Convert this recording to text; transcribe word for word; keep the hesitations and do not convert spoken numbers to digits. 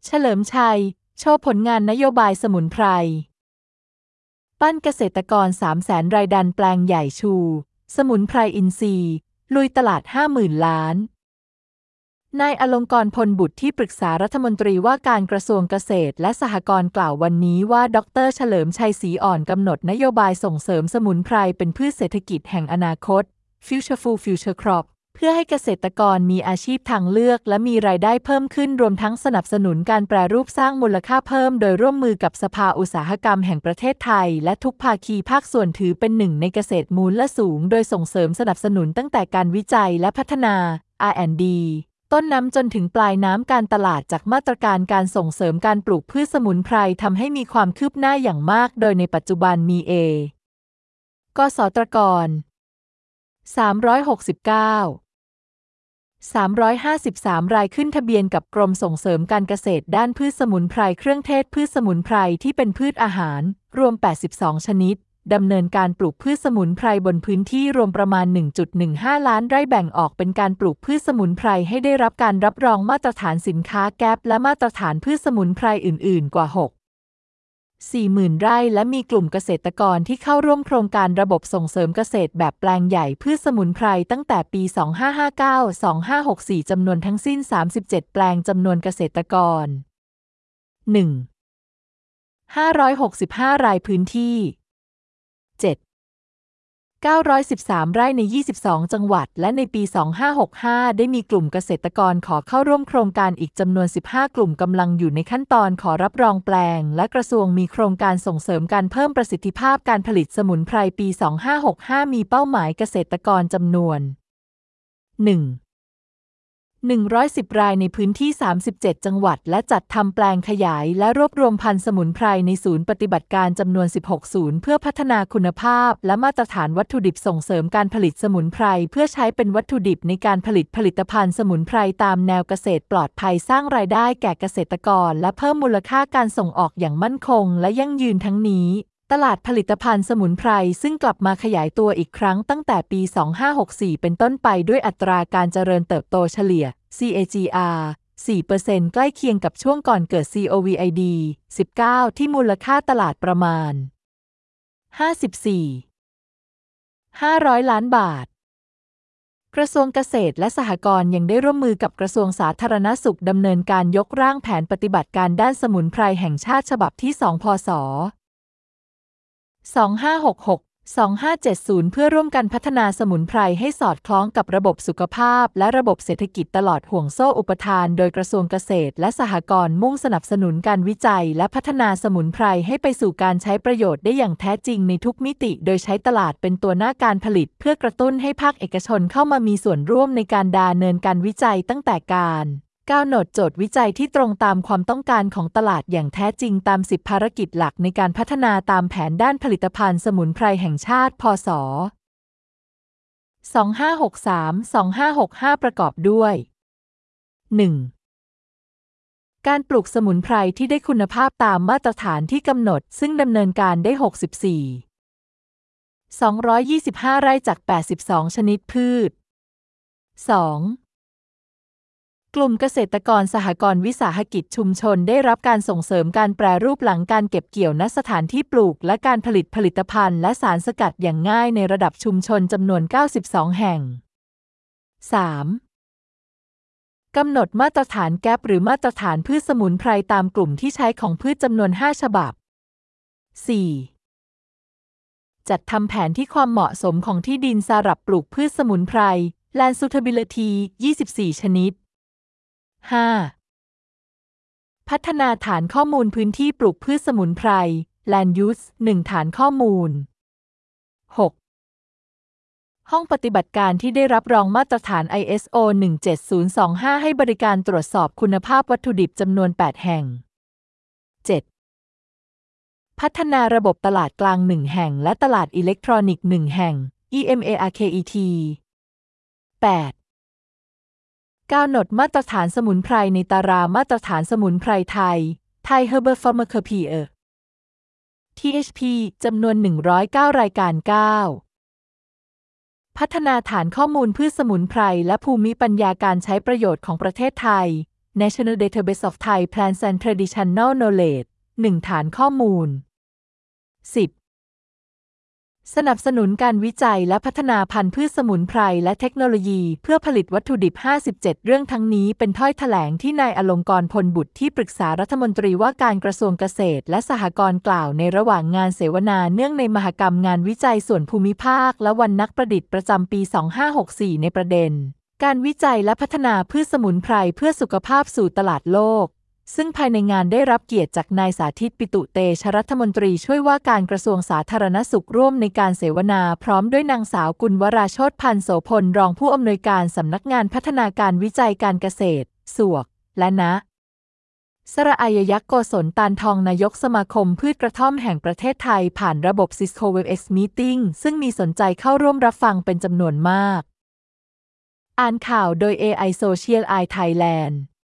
เฉลิมชัยโชว์ผลงานนโยบายสมุนไพรปั้นเกษตรกร สามแสน รายดันแปลงใหญ่ชูสมุนไพรอินทรีย์ลุยตลาด ห้าหมื่น ล้านนายอลงกรณ์พลบุตรที่ปรึกษารัฐมนตรีว่าการกระทรวงเกษตรและสหกรณ์กล่าววันนี้ว่าดร.เฉลิมชัยศรีอ่อนกำหนดนโยบายส่งเสริมสมุนไพรเป็นพืชเศรษฐกิจแห่งอนาคต Future Food Future Crop เพื่อให้เกษตรกรมีอาชีพทางเลือกและมีรายได้เพิ่มขึ้นรวมทั้งสนับสนุนการแปรรูปสร้างมูลค่าเพิ่มโดยร่วมมือกับสภาอุตสาหกรรมแห่งประเทศไทยและทุกภาคีภาคส่วนถือเป็นหนึ่งในเกษตรมูลและสูงโดยส่งเสริมสนับสนุนตั้งแต่การวิจัยและพัฒนา อาร์ แอนด์ ดี ต้นน้ำจนถึงปลายน้ำการตลาดจากมาตรการการส่งเสริมการปลูกพืชสมุนไพรทำให้มีความคืบหน้าอย่างมากโดยในปัจจุบันมีเอ กสตรกร สามร้อยหกสิบเก้า สามร้อยห้าสิบสาม รายขึ้นทะเบียนกับกรมส่งเสริมการเกษตรด้านพืชสมุนไพรเครื่องเทศพืชสมุนไพรที่เป็นพืชอาหารรวม แปดสิบสอง ชนิดดำเนินการปลูกพืชสมุนไพรบนพื้นที่รวมประมาณ หนึ่งจุดหนึ่งห้า ล้านไร่แบ่งออกเป็นการปลูกพืชสมุนไพรให้ได้รับการรับรองมาตรฐานสินค้าแกปและมาตรฐานพืชสมุนไพรอื่นๆกว่า หก สี่หมื่น ไร่และมีกลุ่มเกษตรกรที่เข้าร่วมโครงการระบบส่งเสริมเกษตรแบบแปลงใหญ่พืชสมุนไพรตั้งแต่ปี สองพันห้าร้อยห้าสิบเก้า ถึง สองพันห้าร้อยหกสิบสี่ จำนวนทั้งสิ้น สามสิบเจ็ด แปลงจำนวนเกษตรกร หนึ่งพันห้าร้อยหกสิบห้า รายพื้นที่ เจ็ดพันเก้าร้อยสิบสาม ไร่ใน ยี่สิบสอง จังหวัดและในปี สองพันห้าร้อยหกสิบห้า ได้มีกลุ่มเกษตรกรขอเข้าร่วมโครงการอีกจำนวน สิบห้า กลุ่มกำลังอยู่ในขั้นตอนขอรับรองแปลงและกระทรวงมีโครงการส่งเสริมการเพิ่มประสิทธิภาพการผลิตสมุนไพรปี สองพันห้าร้อยหกสิบห้า มีเป้าหมายเกษตรกรจำนวน หนึ่งหนึ่งร้อยสิบ รายในพื้นที่ สามสิบเจ็ด จังหวัดและจัดทำแปลงขยายและรวบรวมพันธุ์สมุนไพรในศูนย์ปฏิบัติการจำนวน สิบหก ศูนย์เพื่อพัฒนาคุณภาพและมาตรฐานวัตถุดิบส่งเสริมการผลิตสมุนไพรเพื่อใช้เป็นวัตถุดิบในการผลิตผลิตภัณฑ์สมุนไพรตามแนวเกษตรปลอดภัยสร้างรายได้แก่เกษตรกรและเพิ่มมูลค่าการส่งออกอย่างมั่นคงและยั่งยืนทั้งนี้ตลาดผลิตภัณฑ์สมุนไพรซึ่งกลับมาขยายตัวอีกครั้งตั้งแต่ปี สองพันห้าร้อยหกสิบสี่ เป็นต้นไปด้วยอัตราการเจริญเติบโตเฉลี่ย ซี เอ จี อาร์ สี่เปอร์เซ็นต์ ใกล้เคียงกับช่วงก่อนเกิด โควิด สิบเก้า ที่มูลค่าตลาดประมาณ ห้าสิบสี่พันห้าร้อย ล้านบาทกระทรวงเกษตรและสหกรณ์ยังได้ร่วมมือกับกระทรวงสาธารณสุขดำเนินการยกร่างแผนปฏิบัติการด้านสมุนไพรแห่งชาติฉบับที่ สอง พ.ศ. สองพันห้าร้อยหกสิบหก สองพันห้าร้อยเจ็ดสิบ เพื่อร่วมกันพัฒนาสมุนไพรให้สอดคล้องกับระบบสุขภาพและระบบเศรษฐกิจตลอดห่วงโซ่อุปทานโดยกระทรวงเกษตรและสหกรณ์มุ่งสนับสนุนการวิจัยและพัฒนาสมุนไพรให้ไปสู่การใช้ประโยชน์ได้อย่างแท้จริงในทุกมิติโดยใช้ตลาดเป็นตัวหน้าการผลิตเพื่อกระตุ้นให้ภาคเอกชนเข้ามามีส่วนร่วมในการดำเนินการวิจัยตั้งแต่การกำหนดโจทย์วิจัยที่ตรงตามความต้องการของตลาดอย่างแท้จริงตาม สิบ ภารกิจหลักในการพัฒนาตามแผนด้านผลิตภัณฑ์สมุนไพรแห่งชาติ พ.ศ. สองพันห้าร้อยหกสิบสาม ถึง สองพันห้าร้อยหกสิบห้า ประกอบด้วย หนึ่ง การปลูกสมุนไพรที่ได้คุณภาพตามมาตรฐานที่กำหนดซึ่งดำเนินการได้ หกสิบสี่ สองร้อยยี่สิบห้า ไร่จาก แปดสิบสอง ชนิดพืช สอง กลุ่มเกษตรกรสหกรณ์วิสาหกิจชุมชนได้รับการส่งเสริมการแปรรูปหลังการเก็บเกี่ยวณสถานที่ปลูกและการผลิตผลิตภัณฑ์และสารสกัดอย่างง่ายในระดับชุมชนจำนวน เก้าสิบสอง แห่ง สาม กำหนดมาตรฐานแกปหรือมาตรฐานพืชสมุนไพรตามกลุ่มที่ใช้ของพืชจำนวน ห้า ฉบับ สี่ จัดทำแผนที่ความเหมาะสมของที่ดินสำหรับปลูกพืชสมุนไพร Land Suitability ยี่สิบสี่ ชนิดห้า พัฒนาฐานข้อมูลพื้นที่ปลูกพืชสมุนไพร Land Use หนึ่ง ฐานข้อมูล หก ห้องปฏิบัติการที่ได้รับรองมาตรฐาน ไอ เอส โอ หนึ่งเจ็ดศูนย์สองห้า ให้บริการตรวจสอบคุณภาพวัตถุดิบจำนวน แปด แห่ง เจ็ด พัฒนาระบบตลาดกลางหนึ่งแห่งและตลาดอิเล็กทรอนิกส์หนึ่งแห่ง อี เอ็ม เอ อาร์ เค อี ที แปดกำหนดมาตรฐานสมุนไพรในตารางมาตรฐานสมุนไพรไทย Thai Herbal Pharmacopoeia ที เอช พี จำนวน หนึ่งร้อยเก้า รายการ เก้า พัฒนาฐานข้อมูลพืชสมุนไพรและภูมิปัญญาการใช้ประโยชน์ของประเทศไทย National Database of Thai Plants and Traditional Knowledge หนึ่ง ฐานข้อมูล สิบ สนับสนุนการวิจัยและพัฒนาพันธุ์พืชสมุนไพรและเทคโนโลยีเพื่อผลิตวัตถุดิบ ห้าสิบเจ็ด เรื่องทั้งนี้เป็นถ้อยแถลงที่นายอลงกรณ์ พลบุตรที่ปรึกษารัฐมนตรีว่าการกระทรวงเกษตรและสหกรณ์กล่าวในระหว่างงานเสวนาเนื่องในมหกรรมงานวิจัยส่วนภูมิภาคและวันนักประดิษฐ์ประจำปี สองพันห้าร้อยหกสิบสี่ ในประเด็นการวิจัยและพัฒนาพืชสมุนไพรเพื่อสุขภาพสู่ตลาดโลกซึ่งภายในงานได้รับเกียรติจากนายสาธิตปิตุเตชะรัฐมนตรีช่วยว่าการกระทรวงสาธารณสุขร่วมในการเสวนาพร้อมด้วยนางสาวกุลวราโชติพันธ์โสพลรองผู้อำนวยการสำนักงานพัฒนาการวิจัยการเกษตรสวกและนะสระอายยักษ์โกศลตานทองนายกสมาคมพืชกระท่อมแห่งประเทศไทยผ่านระบบ Cisco เว็บ เอ็กซ์ Meeting ซึ่งมีสนใจเข้าร่วมรับฟังเป็นจำนวนมากอ่านข่าวโดย เอ ไอ Social Eye Thailand